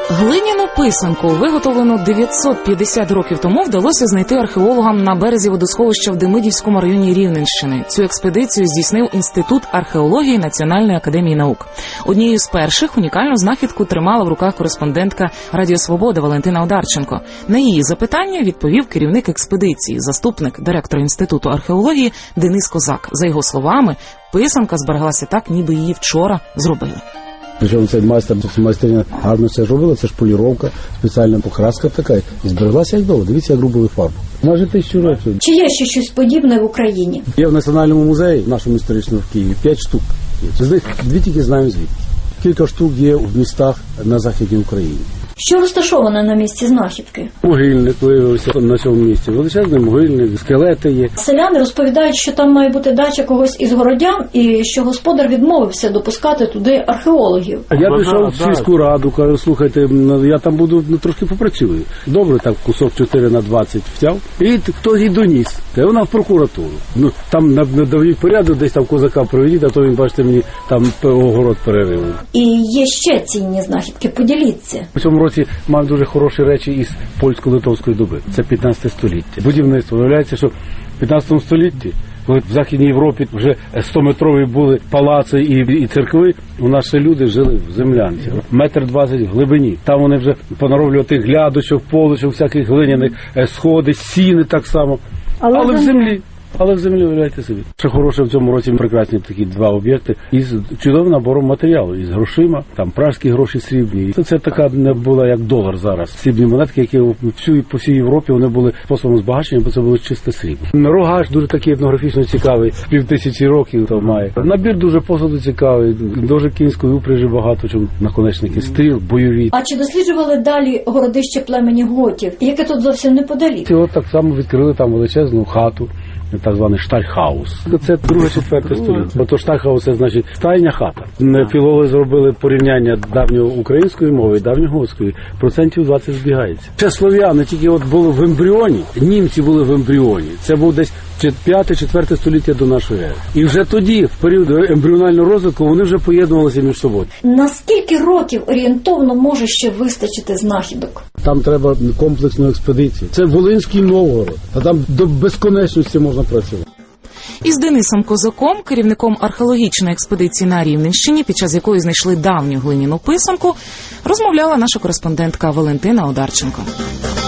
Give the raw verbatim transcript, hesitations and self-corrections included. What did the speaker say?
Глиняну писанку, виготовлену дев'ятсот п'ятдесят років тому, вдалося знайти археологам на березі водосховища в Демидівському районі Рівненщини. Цю експедицію здійснив Інститут археології Національної академії наук. Однією з перших унікальну знахідку тримала в руках кореспондентка Радіо Свобода Валентина Одарченко. На її запитання відповів керівник експедиції, заступник директора Інституту археології Денис Козак. За його словами, писанка збереглася так, ніби її вчора зробили. Причому цей майстер, майстерня гарно це робила, це ж поліровка, спеціальна покраска така, і збереглася як довго. Дивіться, як робили фарбу. Майже тисячу років. Чи є ще щось подібне в Україні? Є в Національному музеї, в нашому історичному в Києві, п'ять штук. З них дві тільки знаємо звідки. Кілька штук є в містах на Західній Україні. Що розташовано на місці знахідки? Могильник виявився на цьому місці. Величезний могильник, скелети є. Селяни розповідають, що там має бути дача когось із городян і що господар відмовився допускати туди археологів. Я пішов в сільську раду, кажу, слухайте, я там буду ну, трошки попрацюю. Добре, так кусок чотири на двадцять втяв. І хтось і доніс. Та вона в прокуратуру. Ну, там навів порядок, десь там козака проведіть, а то він, бачите, мені там огород перерив. І є ще цінні знахідки, поділіться. У цьому році маємо дуже хороші речі із польсько-литовської доби. Це п'ятнадцяте століття. Будівництво. Виявляється, що в п'ятнадцятому столітті, коли в Західній Європі вже стометрові були палаци і, і церкви, у нас ще люди жили в землянці. Метр двадцять в глибині. Там вони вже понароблювали тих глядочок, полочок, всяких глиняних, сходи, сіни так само. Але, Але в землі. Але в землі, уявляйте собі. Ще хороше в цьому році прекрасні такі два об'єкти із чудовим набором матеріалу, із грошима, там пражські гроші срібні. Це, це така не була як долар зараз. Срібні монетки, які всю, по всій Європі вони були способом збагачення, бо це було чисте срібло. Рогаш дуже такий етнографічно цікавий, пів тисячі років то має. Набір дуже посуду цікавий, дуже кінської упряжі багато, чому наконечники стріл, бойові. А чи досліджували далі городище племені готів, яке тут зовсім неподалік? От так само відкрили там величезну хату. Так званий штальхаус. Це друге-четверте століття. Бо то штальхаус – це значить стайня хата. Філологи зробили порівняння давньої української мови і давньоготської. Процентів двадцять збігається. Ще слов'яни тільки от були в ембріоні, німці були в ембріоні. Це був десь п'яте-четверте століття до нашої ери. І вже тоді, в період ембріонального розвитку, вони вже поєднувалися між собою. Наскільки років орієнтовно може ще вистачити знахідок? Там треба комплексну експедицію. Це Волинський Новгород. А там до безконечності можна працювати. Із Денисом Козаком, керівником археологічної експедиції на Рівненщині, під час якої знайшли давню глиняну писанку, розмовляла наша кореспондентка Валентина Одарченко.